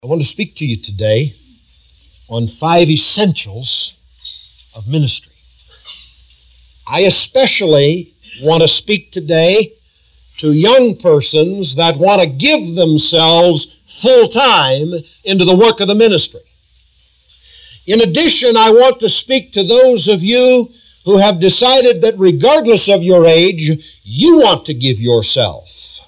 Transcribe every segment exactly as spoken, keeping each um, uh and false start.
I want to speak to you today on five essentials of ministry. I especially want to speak today to young persons that want to give themselves full time into the work of the ministry. In addition, I want to speak to those of you who have decided that regardless of your age, you want to give yourself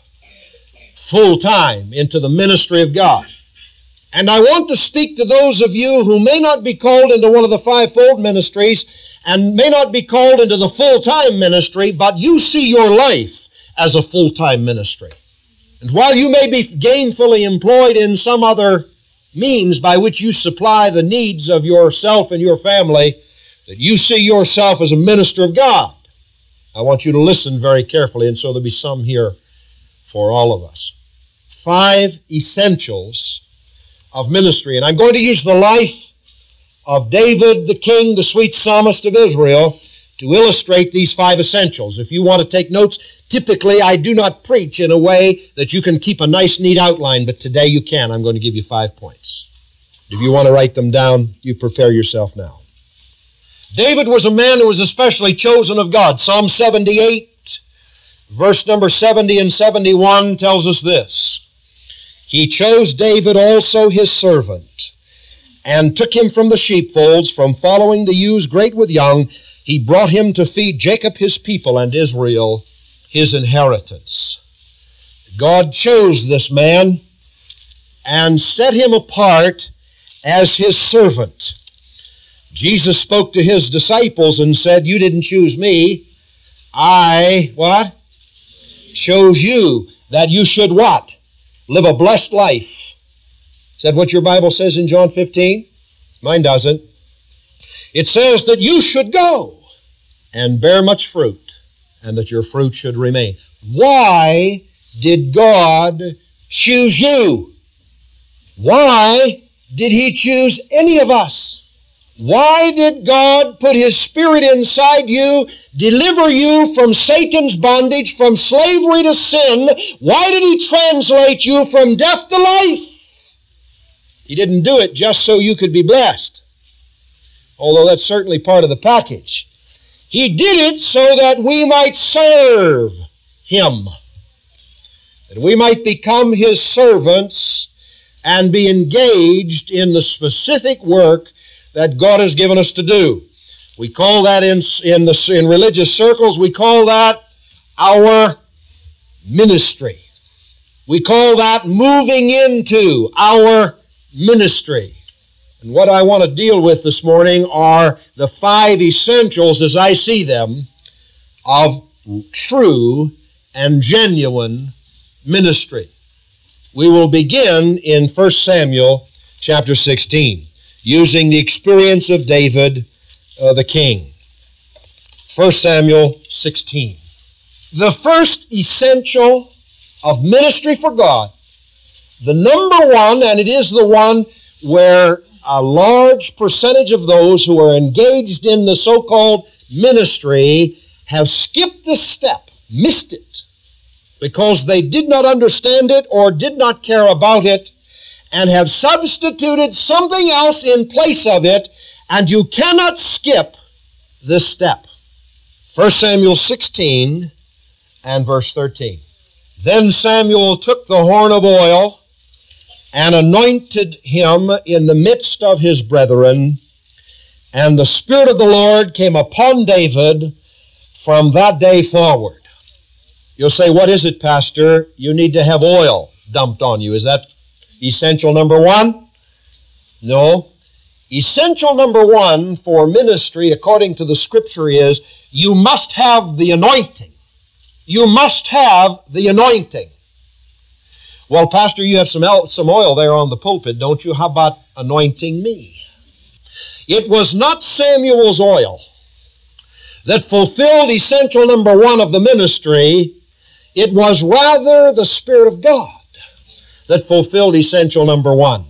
full time into the ministry of God. And I want to speak to those of you who may not be called into one of the fivefold ministries and may not be called into the full-time ministry, but you see your life as a full-time ministry. And while you may be gainfully employed in some other means by which you supply the needs of yourself and your family, that you see yourself as a minister of God. I want you to listen very carefully, and so there'll be some here for all of us. Five essentials of ministry. And I'm going to use the life of David, the king, the sweet psalmist of Israel, to illustrate these five essentials. If you want to take notes, typically I do not preach in a way that you can keep a nice, neat outline, but today you can. I'm going to give you five points. If you want to write them down, you prepare yourself now. David was a man who was especially chosen of God. Psalm seventy-eight, verse number seventy and seventy-one tells us this. He chose David also his servant, and took him from the sheepfolds, from following the ewes great with young. He brought him to feed Jacob his people, and Israel his inheritance. God chose this man and set him apart as his servant. Jesus spoke to his disciples and said, "You didn't choose me. I," what? "Chose you, that you should" what? "Live a blessed life." Is that what your Bible says in John fifteen? Mine doesn't. It says that you should go and bear much fruit, and that your fruit should remain. Why did God choose you? Why did He choose any of us? Why did God put His Spirit inside you, deliver you from Satan's bondage, from slavery to sin? Why did He translate you from death to life? He didn't do it just so you could be blessed, although that's certainly part of the package. He did it so that we might serve Him, that we might become His servants and be engaged in the specific work that God has given us to do. We call that in, in, the, in religious circles, we call that our ministry. We call that moving into our ministry. And what I want to deal with this morning are the five essentials, as I see them, of true and genuine ministry. We will begin in First Samuel chapter sixteen. Using the experience of David, uh, the king. First Samuel sixteen. The first essential of ministry for God, the number one, and it is the one where a large percentage of those who are engaged in the so-called ministry have skipped this step, missed it, because they did not understand it or did not care about it, and have substituted something else in place of it, and you cannot skip this step. First Samuel sixteen and verse thirteen. Then Samuel took the horn of oil and anointed him in the midst of his brethren, and the Spirit of the Lord came upon David from that day forward. You'll say, "What is it, Pastor? You need to have oil dumped on you." Is that essential number one? No. Essential number one for ministry, according to the Scripture, is you must have the anointing. You must have the anointing. Well, Pastor, you have some, some oil there on the pulpit, don't you? How about anointing me? It was not Samuel's oil that fulfilled essential number one of the ministry. It was rather the Spirit of God that fulfilled essential number one.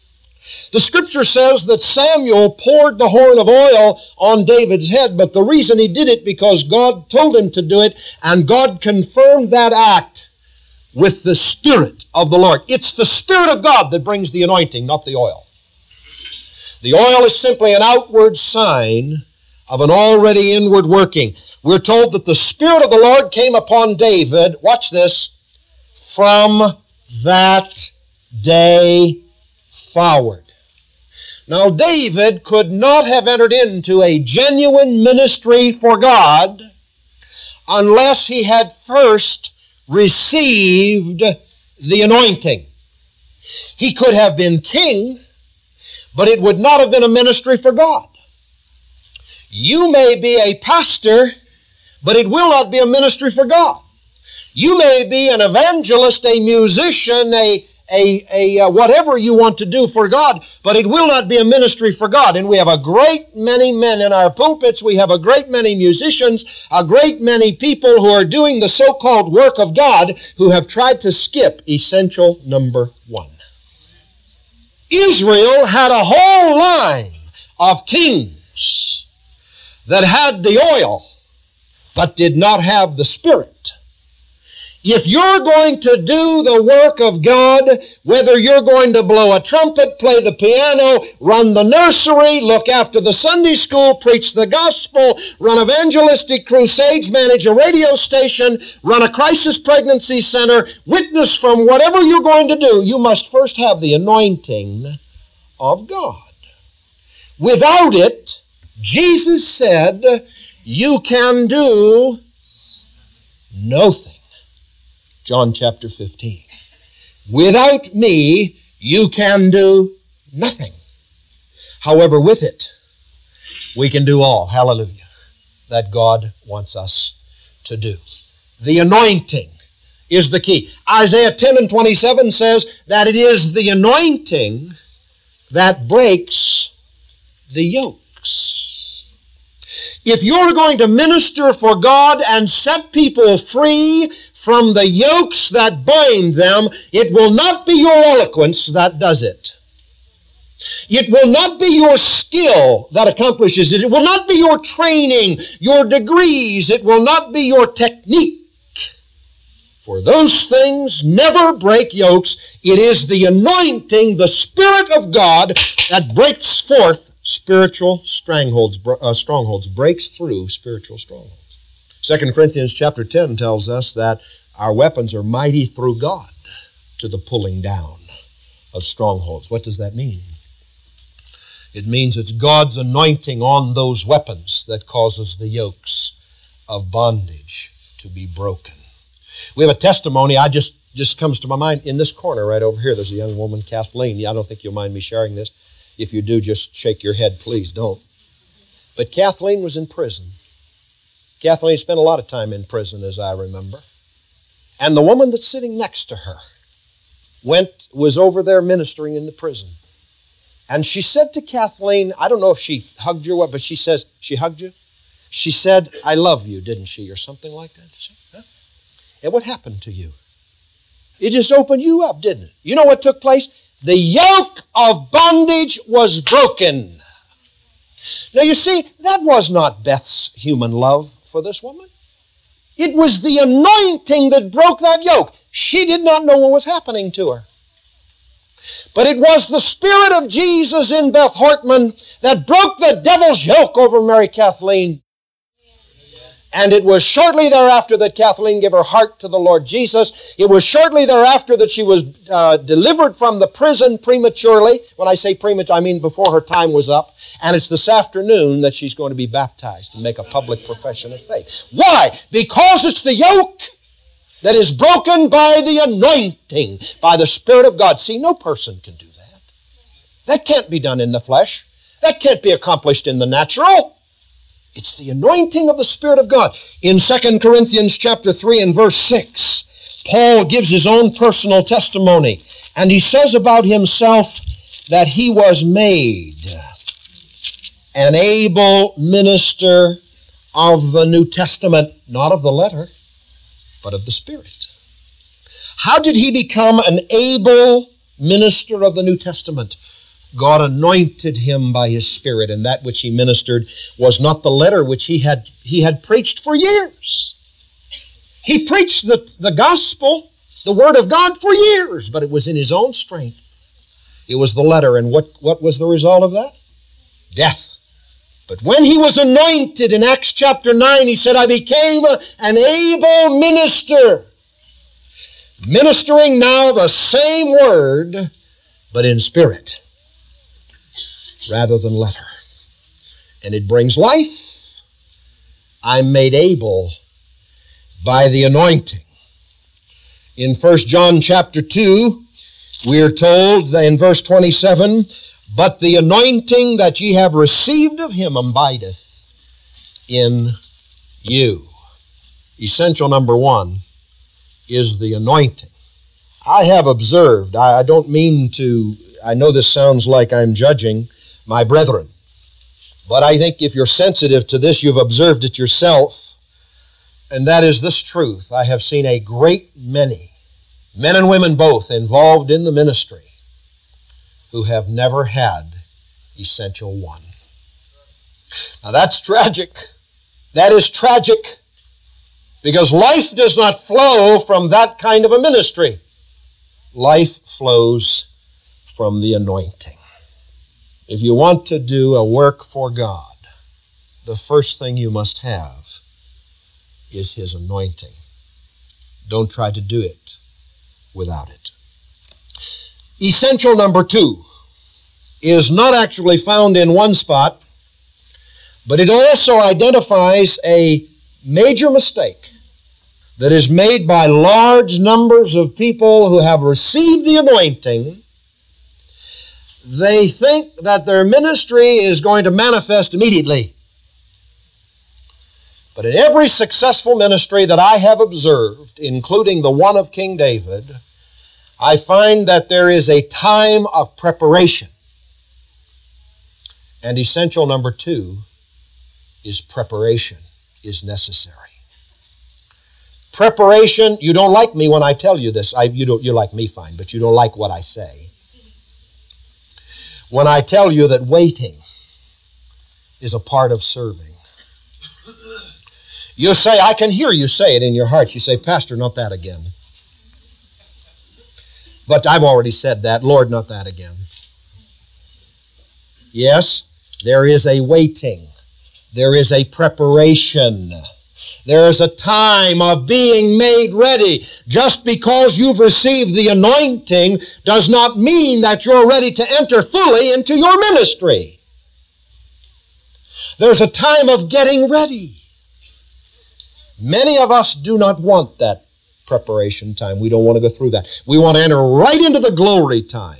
The Scripture says that Samuel poured the horn of oil on David's head, but the reason he did it because God told him to do it, and God confirmed that act with the Spirit of the Lord. It's the Spirit of God that brings the anointing, not the oil. The oil is simply an outward sign of an already inward working. We're told that the Spirit of the Lord came upon David, watch this, from that day forward. Now, David could not have entered into a genuine ministry for God unless he had first received the anointing. He could have been king, but it would not have been a ministry for God. You may be a pastor, but it will not be a ministry for God. You may be an evangelist, a musician, a A, a uh, whatever you want to do for God, but it will not be a ministry for God. And we have a great many men in our pulpits. We have a great many musicians, a great many people who are doing the so-called work of God who have tried to skip essential number one. Israel had a whole line of kings that had the oil, but did not have the Spirit. If you're going to do the work of God, whether you're going to blow a trumpet, play the piano, run the nursery, look after the Sunday school, preach the gospel, run evangelistic crusades, manage a radio station, run a crisis pregnancy center, witness from whatever you're going to do, you must first have the anointing of God. Without it, Jesus said, you can do nothing. John chapter fifteen. Without me, you can do nothing. However, with it, we can do all. Hallelujah. That God wants us to do. The anointing is the key. Isaiah ten and twenty-seven says that it is the anointing that breaks the yokes. If you're going to minister for God and set people free from the yokes that bind them, it will not be your eloquence that does it. It will not be your skill that accomplishes it. It will not be your training, your degrees. It will not be your technique. For those things never break yokes. It is the anointing, the Spirit of God, that breaks forth spiritual strongholds, uh, strongholds, breaks through spiritual strongholds. Second Corinthians chapter ten tells us that our weapons are mighty through God to the pulling down of strongholds. What does that mean? It means it's God's anointing on those weapons that causes the yokes of bondage to be broken. We have a testimony, I just, just comes to my mind, in this corner right over here. There's a young woman, Kathleen. I don't think you'll mind me sharing this. If you do, just shake your head, please don't. But Kathleen was in prison. Kathleen spent a lot of time in prison, as I remember. And the woman that's sitting next to her went, was over there ministering in the prison. And she said to Kathleen, I don't know if she hugged you or what, but she says, she hugged you? She said, I love you, didn't she? Or something like that. Huh? And what happened to you? It just opened you up, didn't it? You know what took place? The yoke of bondage was broken. Now you see, that was not Beth's human love for this woman. It was the anointing that broke that yoke. She did not know what was happening to her. But it was the Spirit of Jesus in Beth Hartman that broke the devil's yoke over Mary Kathleen. And it was shortly thereafter that Kathleen gave her heart to the Lord Jesus. It was shortly thereafter that she was uh, delivered from the prison prematurely. When I say premature, I mean before her time was up. And it's this afternoon that she's going to be baptized and make a public profession of faith. Why? Because it's the yoke that is broken by the anointing, by the Spirit of God. See, no person can do that. That can't be done in the flesh. That can't be accomplished in the natural. It's the anointing of the Spirit of God. In Second Corinthians chapter three and verse six, Paul gives his own personal testimony, and he says about himself that he was made an able minister of the New Testament, not of the letter, but of the Spirit. How did he become an able minister of the New Testament? God anointed him by His Spirit, and that which he ministered was not the letter which he had, he had preached for years. He preached the, the gospel, the Word of God for years, but it was in his own strength. It was the letter, and what, what was the result of that? Death. But when he was anointed in Acts chapter nine, he said, I became an able minister, ministering now the same word, but in spirit, rather than letter. And it brings life. I'm made able by the anointing. In First John chapter two, we are told that in verse twenty-seven, but the anointing that ye have received of him abideth in you. Essential number one is the anointing. I have observed, I don't mean to, I know this sounds like I'm judging my brethren, but I think if you're sensitive to this, you've observed it yourself, and that is this truth. I have seen a great many, men and women both, involved in the ministry who have never had essential one. Now that's tragic. That is tragic, because life does not flow from that kind of a ministry. Life flows from the anointing. If you want to do a work for God, the first thing you must have is his anointing. Don't try to do it without it. Essential number two is not actually found in one spot, but it also identifies a major mistake that is made by large numbers of people who have received the anointing. They think that their ministry is going to manifest immediately. But in every successful ministry that I have observed, including the one of King David, I find that there is a time of preparation. And essential number two is preparation is necessary. Preparation, you don't like me when I tell you this. I, you don't, you like me fine, but you don't like what I say. When I tell you that waiting is a part of serving. You say, I can hear you say it in your heart. You say, Pastor, not that again. But I've already said that. Lord, not that again. Yes, there is a waiting. There is a preparation. There is a time of being made ready. Just because you've received the anointing does not mean that you're ready to enter fully into your ministry. There's a time of getting ready. Many of us do not want that preparation time. We don't want to go through that. We want to enter right into the glory time.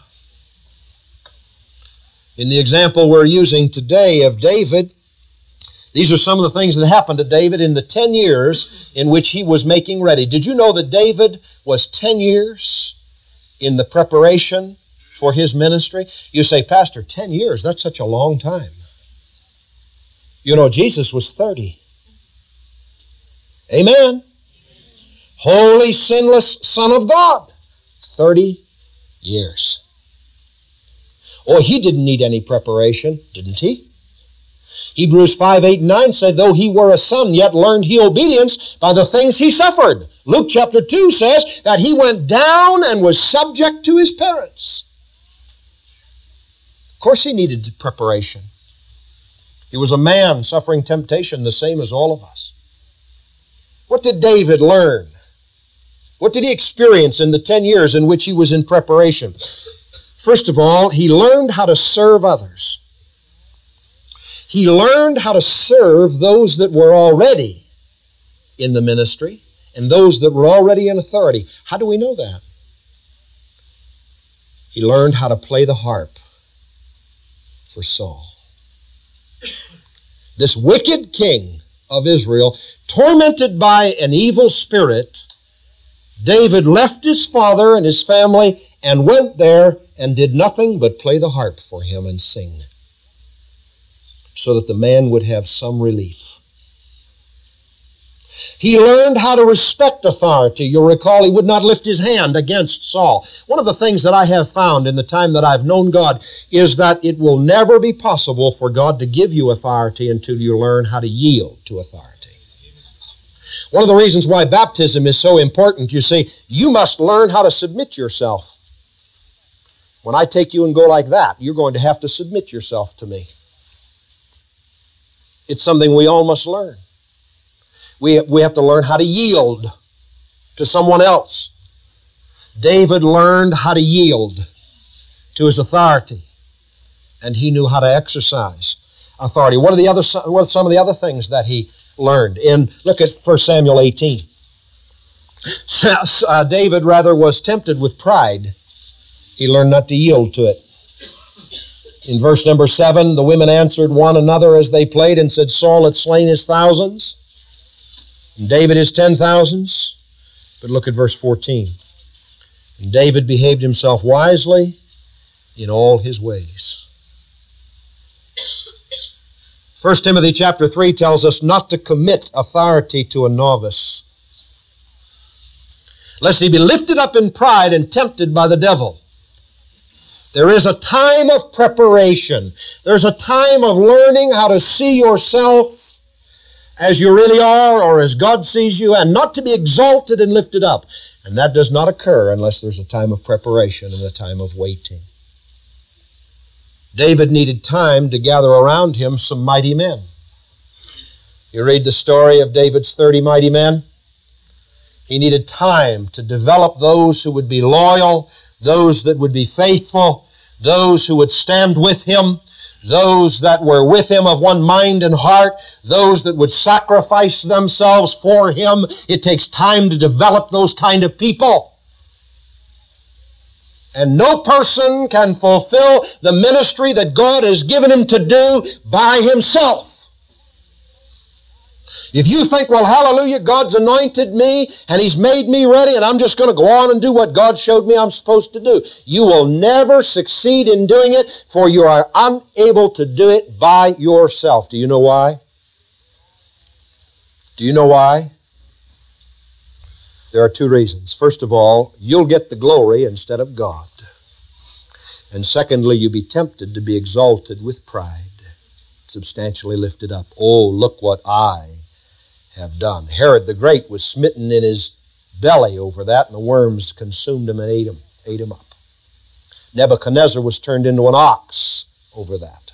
In the example we're using today of David, these are some of the things that happened to David in the ten years in which he was making ready. Did you know that David was ten years in the preparation for his ministry? You say, Pastor, ten years, that's such a long time. You know, Jesus was thirty. Amen. Holy, sinless Son of God. thirty years. Oh, he didn't need any preparation, didn't he? Hebrews five, eight, and nine say, though he were a son, yet learned he obedience by the things he suffered. Luke chapter two says that he went down and was subject to his parents. Of course he needed preparation. He was a man suffering temptation the same as all of us. What did David learn? What did he experience in the ten years in which he was in preparation? First of all, he learned how to serve others. He learned how to serve those that were already in the ministry and those that were already in authority. How do we know that? He learned how to play the harp for Saul. This wicked king of Israel, tormented by an evil spirit, David left his father and his family and went there and did nothing but play the harp for him and sing, so that the man would have some relief. He learned how to respect authority. You'll recall he would not lift his hand against Saul. One of the things that I have found in the time that I've known God is that it will never be possible for God to give you authority until you learn how to yield to authority. One of the reasons why baptism is so important, you see, you must learn how to submit yourself. When I take you and go like that, you're going to have to submit yourself to me. It's something we all must learn. We, we have to learn how to yield to someone else. David learned how to yield to his authority, and he knew how to exercise authority. What are the other? What are some of the other things that he learned? In look at First Samuel eighteen. Uh, David rather was tempted with pride. He learned not to yield to it. In verse number seven, the women answered one another as they played and said, Saul hath slain his thousands, and David his ten thousands. But look at verse fourteen. And David behaved himself wisely in all his ways. First Timothy chapter three tells us not to commit authority to a novice, lest he be lifted up in pride and tempted by the devil. There is a time of preparation. There's a time of learning how to see yourself as you really are, or as God sees you, and not to be exalted and lifted up. And that does not occur unless there's a time of preparation and a time of waiting. David needed time to gather around him some mighty men. You read the story of David's thirty mighty men. He needed time to develop those who would be loyal, those that would be faithful, those who would stand with him, those that were with him of one mind and heart, those that would sacrifice themselves for him. It takes time to develop those kind of people. And no person can fulfill the ministry that God has given him to do by himself. If you think, well, hallelujah, God's anointed me and He's made me ready and I'm just going to go on and do what God showed me I'm supposed to do, you will never succeed in doing it, for you are unable to do it by yourself. Do you know why? Do you know why? There are two reasons. First of all, you'll get the glory instead of God. And secondly, you'll be tempted to be exalted with pride, substantially lifted up. Oh, look what I have done. Herod the Great was smitten in his belly over that, and the worms consumed him and ate him, ate him up. Nebuchadnezzar was turned into an ox over that.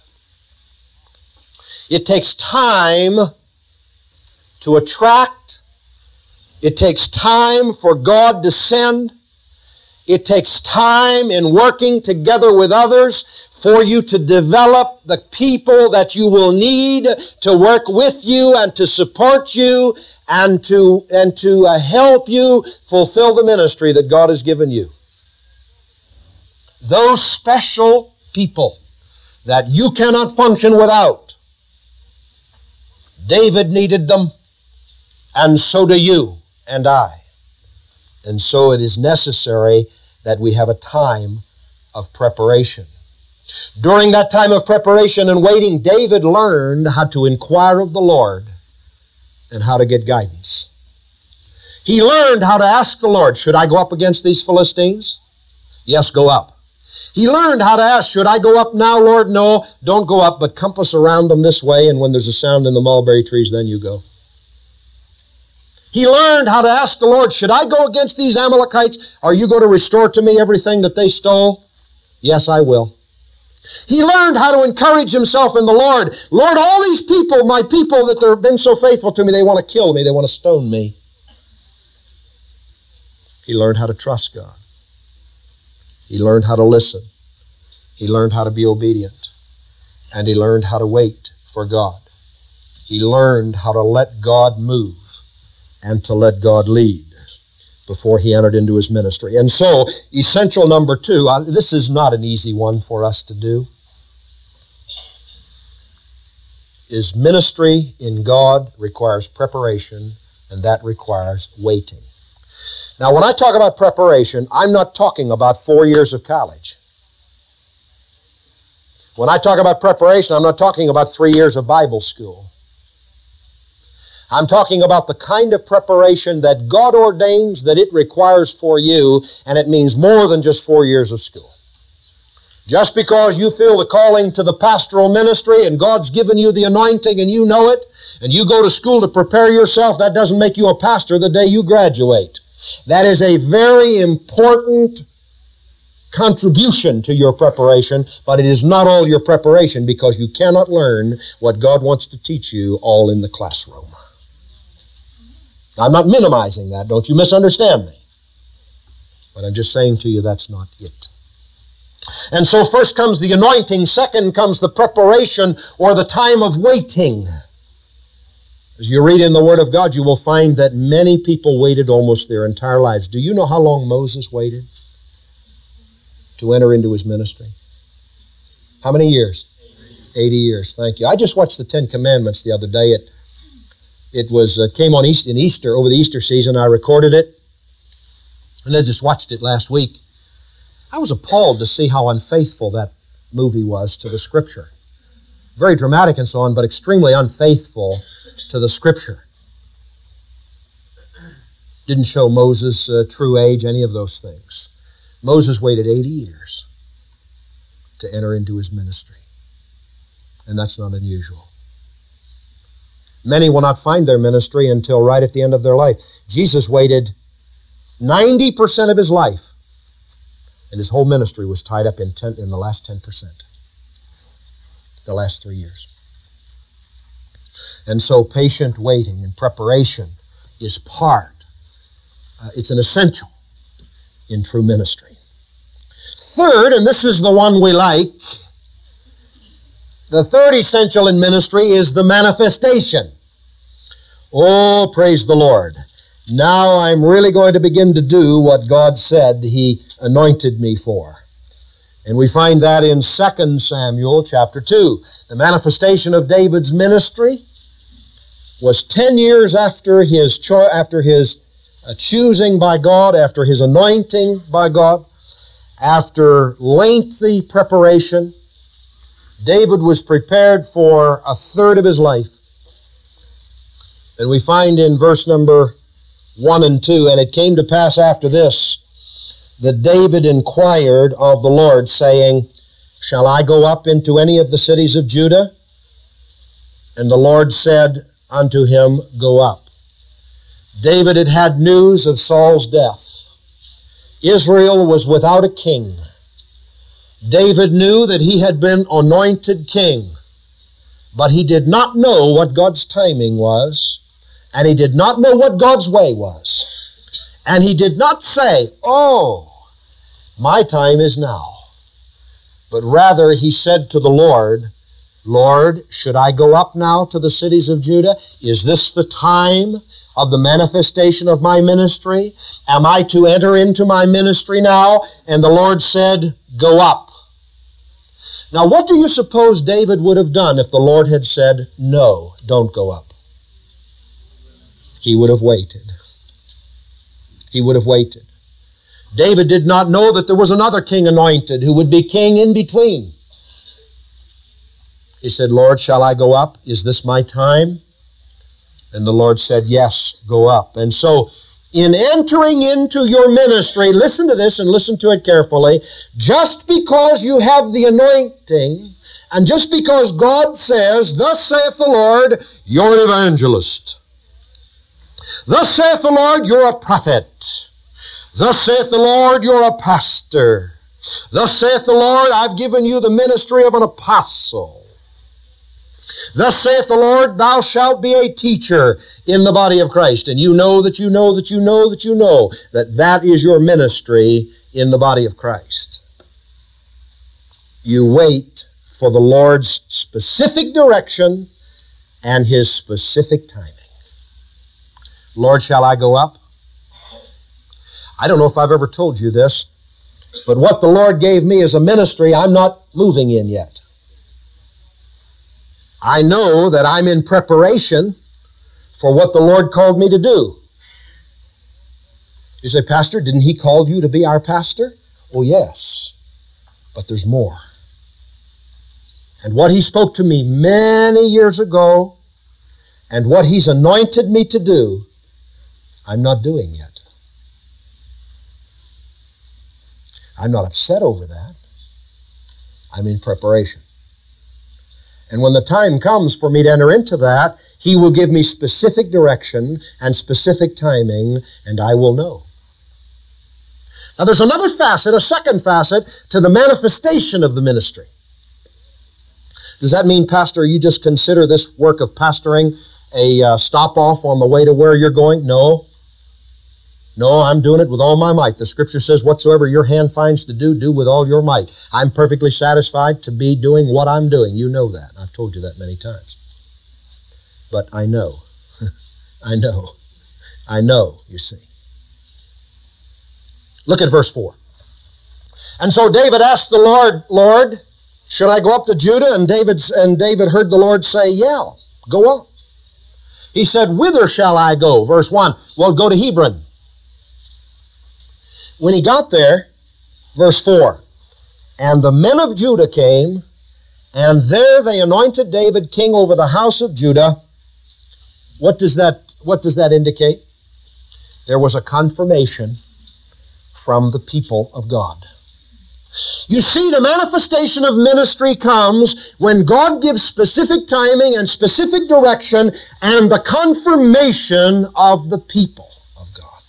It takes time to attract. It takes time for God to send. It takes time in working together with others for you to develop the people that you will need to work with you and to support you and to, and to uh, help you fulfill the ministry that God has given you. Those special people that you cannot function without. David needed them, and so do you and I. And so it is necessary that we have a time of preparation. During that time of preparation and waiting, David learned how to inquire of the Lord and how to get guidance. He learned how to ask the Lord, should I go up against these Philistines? Yes, go up. He learned how to ask, should I go up now, Lord? No, don't go up, but compass around them this way, and when there's a sound in the mulberry trees, then you go. He learned how to ask the Lord, should I go against these Amalekites? Are you going to restore to me everything that they stole? Yes, I will. He learned how to encourage himself in the Lord. Lord, all these people, my people that have been so faithful to me, they want to kill me, they want to stone me. He learned how to trust God. He learned how to listen. He learned how to be obedient. And he learned how to wait for God. He learned how to let God move and to let God lead before he entered into his ministry. And so, essential number two, this is not an easy one for us to do, is ministry in God requires preparation, and that requires waiting. Now, when I talk about preparation, I'm not talking about four years of college. When I talk about preparation, I'm not talking about three years of Bible school. I'm talking about the kind of preparation that God ordains that it requires for you, and it means more than just four years of school. Just because you feel the calling to the pastoral ministry and God's given you the anointing and you know it, and you go to school to prepare yourself, that doesn't make you a pastor the day you graduate. That is a very important contribution to your preparation, but it is not all your preparation, because you cannot learn what God wants to teach you all in the classroom. I'm not minimizing that. Don't you misunderstand me. But I'm just saying to you, that's not it. And so first comes the anointing, second comes the preparation or the time of waiting. As you read in the Word of God, you will find that many people waited almost their entire lives. Do you know how long Moses waited to enter into his ministry? How many years? eighty years. Thank you. I just watched the Ten Commandments the other day. It it was uh, came on East, in Easter, over the Easter season. I recorded it, and I just watched it last week. I was appalled to see how unfaithful that movie was to the Scripture. Very dramatic and so on, but extremely unfaithful to the Scripture. Didn't show Moses' uh, true age, any of those things. Moses waited eighty years to enter into his ministry. And that's not unusual. Many will not find their ministry until right at the end of their life. Jesus waited ninety percent of his life, and his whole ministry was tied up in, ten, in the last ten percent. The last three years. And so patient waiting and preparation is part, uh, it's an essential in true ministry. Third, and this is the one we like, the third essential in ministry is the manifestation. Oh, praise the Lord. Now I'm really going to begin to do what God said He anointed me for. And we find that in Second Samuel chapter two. The manifestation of David's ministry was ten years after his cho- after his uh, choosing by God, after his anointing by God, after lengthy preparation. David was prepared for a third of his life. And we find in verse number one and two, and it came to pass after this, that David inquired of the Lord, saying, Shall I go up into any of the cities of Judah? And the Lord said unto him, Go up. David had had news of Saul's death. Israel was without a king. David knew that he had been anointed king, but he did not know what God's timing was, and he did not know what God's way was. And he did not say, Oh, my time is now. But rather he said to the Lord, Lord, should I go up now to the cities of Judah? Is this the time of the manifestation of my ministry? Am I to enter into my ministry now? And the Lord said, Go up. Now, what do you suppose David would have done if the Lord had said, No, don't go up? He would have waited. He would have waited. David did not know that there was another king anointed who would be king in between. He said, Lord, shall I go up? Is this my time? And the Lord said, Yes, go up. And so, in entering into your ministry, listen to this and listen to it carefully. Just because you have the anointing, and just because God says, Thus saith the Lord, you're an evangelist. Thus saith the Lord, you're a prophet. Thus saith the Lord, you're a pastor. Thus saith the Lord, I've given you the ministry of an apostle. Thus saith the Lord, thou shalt be a teacher in the body of Christ. And you know that you know that you know that you know that that is your ministry in the body of Christ. You wait for the Lord's specific direction and His specific timing. Lord, shall I go up? I don't know if I've ever told you this, but what the Lord gave me as a ministry, I'm not moving in yet. I know that I'm in preparation for what the Lord called me to do. You say, Pastor, didn't He call you to be our pastor? Oh, yes, but there's more. And what He spoke to me many years ago, and what He's anointed me to do, I'm not doing yet. I'm not upset over that. I'm in preparation. And when the time comes for me to enter into that, He will give me specific direction and specific timing, and I will know. Now there's another facet, a second facet, to the manifestation of the ministry. Does that mean, Pastor, you just consider this work of pastoring a uh, stop-off on the way to where you're going? No. No, I'm doing it with all my might. The Scripture says, whatsoever your hand finds to do, do with all your might. I'm perfectly satisfied to be doing what I'm doing. You know that. I've told you that many times. But I know. I know. I know, you see. Look at verse four. And so David asked the Lord, Lord, should I go up to Judah? And David, and David heard the Lord say, yeah, go up. He said, whither shall I go? Verse one, well, go to Hebron. When he got there, verse four, and the men of Judah came, and there they anointed David king over the house of Judah. What does that, what does that indicate? There was a confirmation from the people of God. You see, the manifestation of ministry comes when God gives specific timing and specific direction and the confirmation of the people of God.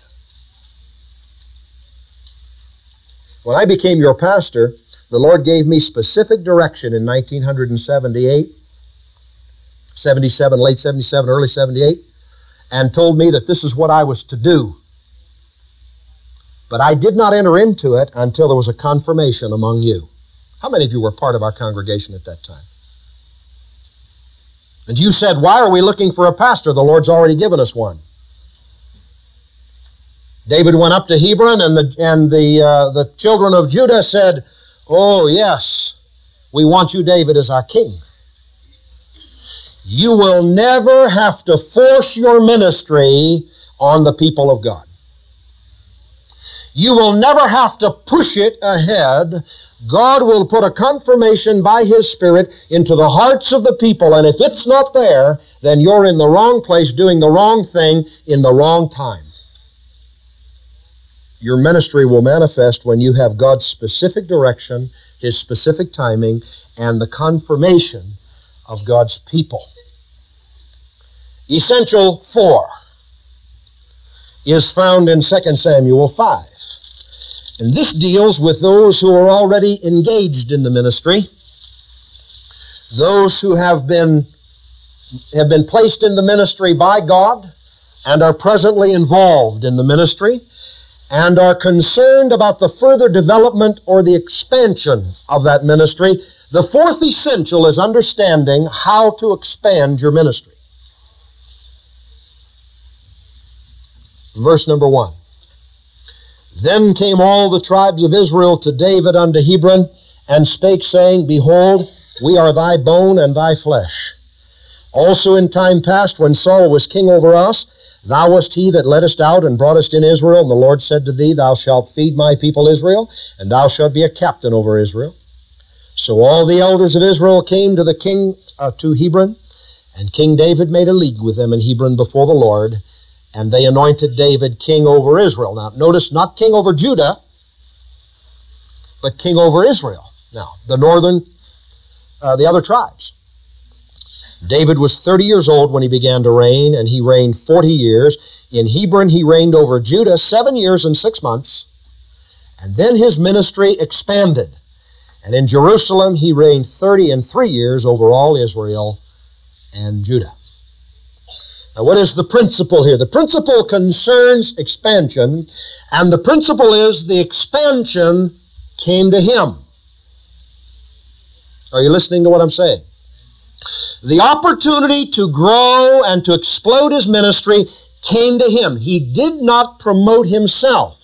When I became your pastor, the Lord gave me specific direction in nineteen seventy-eight, seventy-seven, late seventy-seven, early seventy-eight, and told me that this is what I was to do. But I did not enter into it until there was a confirmation among you. How many of you were part of our congregation at that time? And you said, why are we looking for a pastor? The Lord's already given us one. David went up to Hebron, and the, and the, uh, the children of Judah said, oh, yes, we want you, David, as our king. You will never have to force your ministry on the people of God. You will never have to push it ahead. God will put a confirmation by His Spirit into the hearts of the people, and if it's not there, then you're in the wrong place doing the wrong thing in the wrong time. Your ministry will manifest when you have God's specific direction, His specific timing, and the confirmation of God's people. Essential four is found in Second Samuel five. And this deals with those who are already engaged in the ministry, those who have been, have been placed in the ministry by God and are presently involved in the ministry and are concerned about the further development or the expansion of that ministry. The fourth essential is understanding how to expand your ministry. Verse number one. Then came all the tribes of Israel to David unto Hebron, and spake, saying, Behold, we are thy bone and thy flesh. Also in time past, when Saul was king over us, thou wast he that leddest out and broughtest in Israel, and the Lord said to thee, Thou shalt feed my people Israel, and thou shalt be a captain over Israel. So all the elders of Israel came to the king uh, to Hebron, and King David made a league with them in Hebron before the Lord, and they anointed David king over Israel. Now, notice, not king over Judah, but king over Israel. Now, the northern, uh, the other tribes. David was thirty years old when he began to reign, and he reigned forty years. In Hebron, he reigned over Judah seven years and six months. And then his ministry expanded. And in Jerusalem, he reigned thirty and three years over all Israel and Judah. Now, what is the principle here? The principle concerns expansion, and the principle is the expansion came to him. Are you listening to what I'm saying? The opportunity to grow and to explode his ministry came to him. He did not promote himself,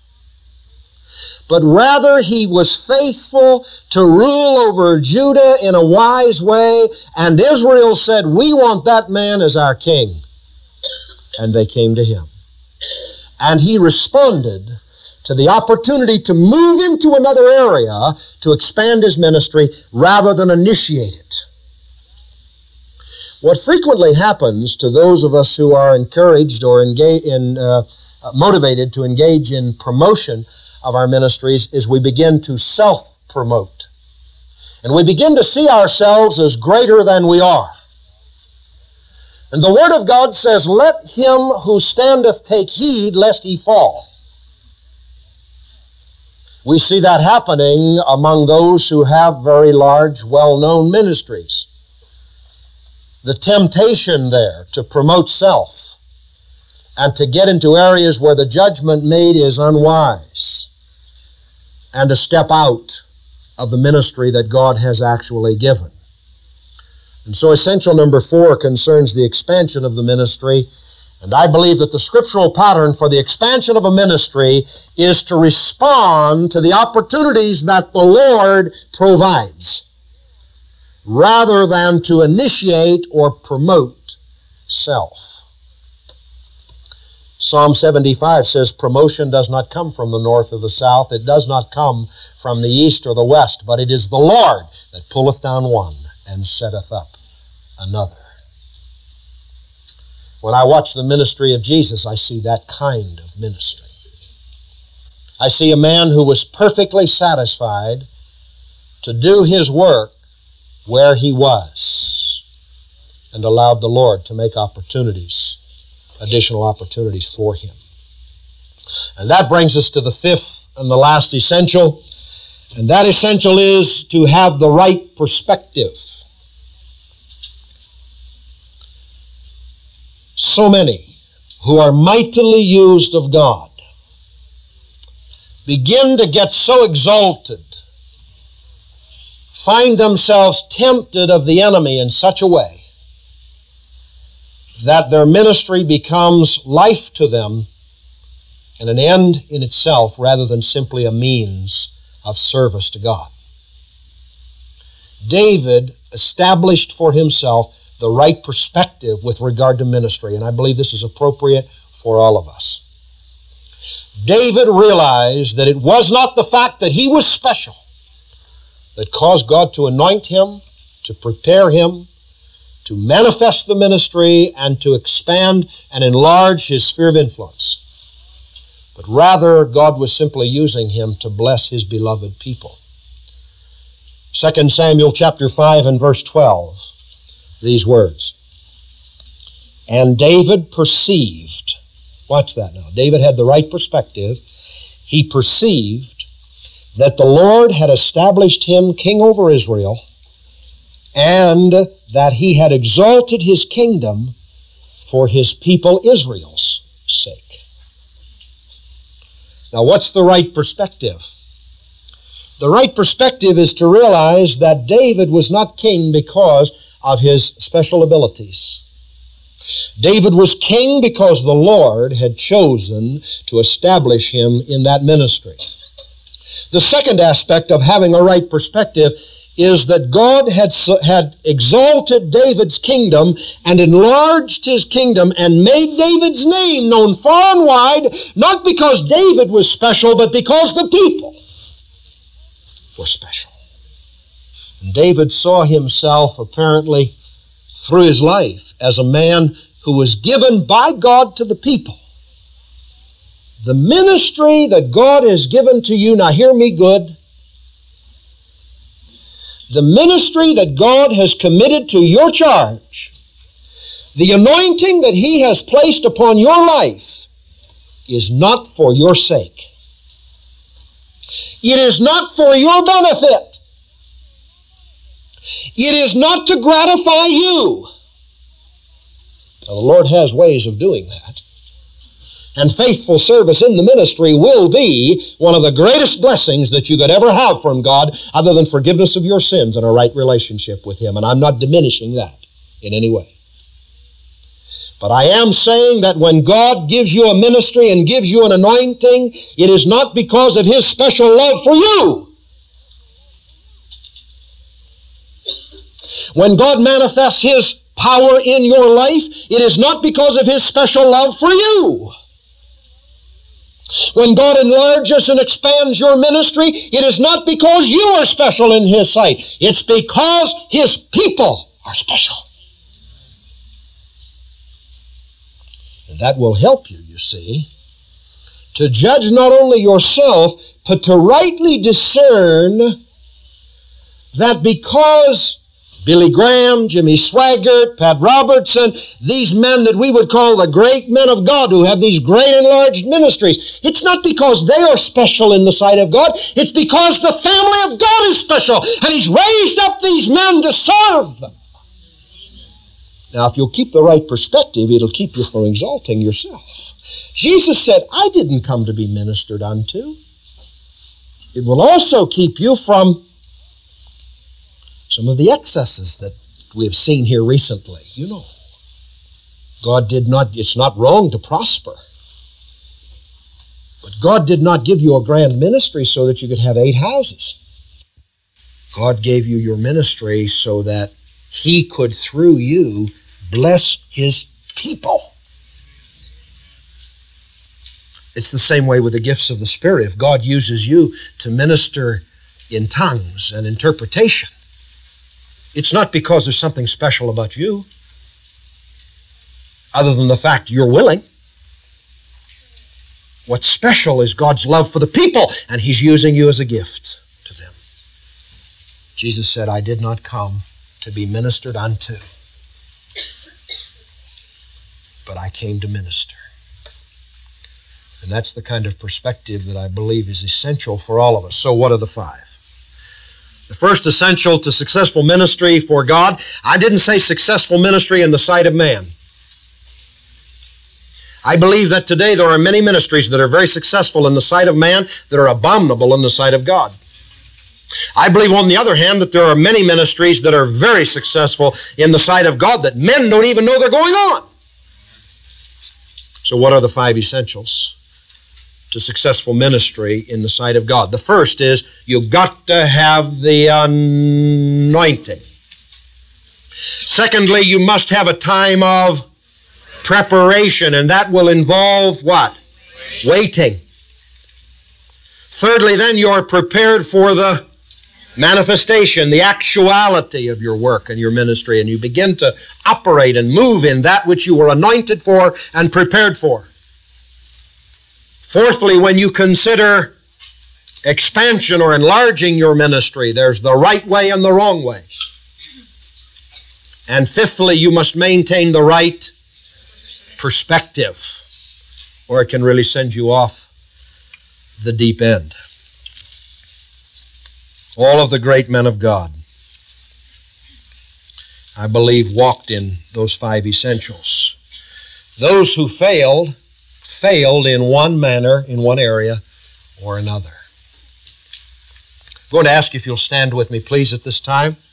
but rather he was faithful to rule over Judah in a wise way, and Israel said, we want that man as our king. And they came to him. And he responded to the opportunity to move into another area to expand his ministry rather than initiate it. What frequently happens to those of us who are encouraged or engage in, uh, motivated to engage in promotion of our ministries is we begin to self-promote. And we begin to see ourselves as greater than we are. And the Word of God says, let him who standeth take heed lest he fall. We see that happening among those who have very large, well-known ministries. The temptation there to promote self and to get into areas where the judgment made is unwise, and to step out of the ministry that God has actually given. And so essential number four concerns the expansion of the ministry. And I believe that the scriptural pattern for the expansion of a ministry is to respond to the opportunities that the Lord provides, rather than to initiate or promote self. Psalm seventy-five says, promotion does not come from the north or the south. It does not come from the east or the west, but it is the Lord that pulleth down one and setteth up another. When I watch the ministry of Jesus, I see that kind of ministry. I see a man who was perfectly satisfied to do his work where he was, and allowed the Lord to make opportunities, additional opportunities for him. And that brings us to the fifth and the last essential, and that essential is to have the right perspective. So many who are mightily used of God begin to get so exalted, find themselves tempted of the enemy in such a way that their ministry becomes life to them and an end in itself rather than simply a means of service to God. David established for himself the right perspective with regard to ministry, and I believe this is appropriate for all of us. David realized that it was not the fact that he was special that caused God to anoint him, to prepare him, to manifest the ministry, and to expand and enlarge his sphere of influence. But rather, God was simply using him to bless his beloved people. Second Samuel chapter five and verse twelve, these words. And David perceived, watch that now, David had the right perspective. He perceived that the Lord had established him king over Israel, and that he had exalted his kingdom for his people Israel's sake. Now, what's the right perspective? The right perspective is to realize that David was not king because of his special abilities. David was king because the Lord had chosen to establish him in that ministry. The second aspect of having a right perspective is that God had, had exalted David's kingdom and enlarged his kingdom and made David's name known far and wide, not because David was special, but because the people were special. And David saw himself apparently through his life as a man who was given by God to the people. The ministry that God has given to you, now hear me good, the ministry that God has committed to your charge, the anointing that He has placed upon your life, is not for your sake. It is not for your benefit. It is not to gratify you. Now, the Lord has ways of doing that. And faithful service in the ministry will be one of the greatest blessings that you could ever have from God, other than forgiveness of your sins and a right relationship with Him. And I'm not diminishing that in any way. But I am saying that when God gives you a ministry and gives you an anointing, it is not because of His special love for you. When God manifests His power in your life, it is not because of His special love for you. When God enlarges and expands your ministry, it is not because you are special in His sight. It's because His people are special. And that will help you, you see, to judge not only yourself, but to rightly discern that because Billy Graham, Jimmy Swaggart, Pat Robertson, these men that we would call the great men of God who have these great enlarged ministries, it's not because they are special in the sight of God, it's because the family of God is special, and He's raised up these men to serve them. Now, if you'll keep the right perspective, it'll keep you from exalting yourself. Jesus said, I didn't come to be ministered unto. It will also keep you from some of the excesses that we have seen here recently. You know, God did not, it's not wrong to prosper. But God did not give you a grand ministry so that you could have eight houses. God gave you your ministry so that He could, through you, bless His people. It's the same way with the gifts of the Spirit. If God uses you to minister in tongues and interpretation, it's not because there's something special about you, other than the fact you're willing. What's special is God's love for the people, and He's using you as a gift to them. Jesus said, I did not come to be ministered unto, but I came to minister. And that's the kind of perspective that I believe is essential for all of us. So what are the five? The first essential to successful ministry for God, I didn't say successful ministry in the sight of man. I believe that today there are many ministries that are very successful in the sight of man that are abominable in the sight of God. I believe, on the other hand, that there are many ministries that are very successful in the sight of God that men don't even know they're going on. So what are the five essentials to successful ministry in the sight of God? The first is you've got to have the anointing. Secondly, you must have a time of preparation, and that will involve what? Waiting. Thirdly, then you're prepared for the manifestation, the actuality of your work and your ministry, and you begin to operate and move in that which you were anointed for and prepared for. Fourthly, when you consider expansion or enlarging your ministry, there's the right way and the wrong way. And fifthly, you must maintain the right perspective, or it can really send you off the deep end. All of the great men of God, I believe, walked in those five essentials. Those who failed, failed in one manner, in one area or another. I'm going to ask you if you'll stand with me, please, at this time.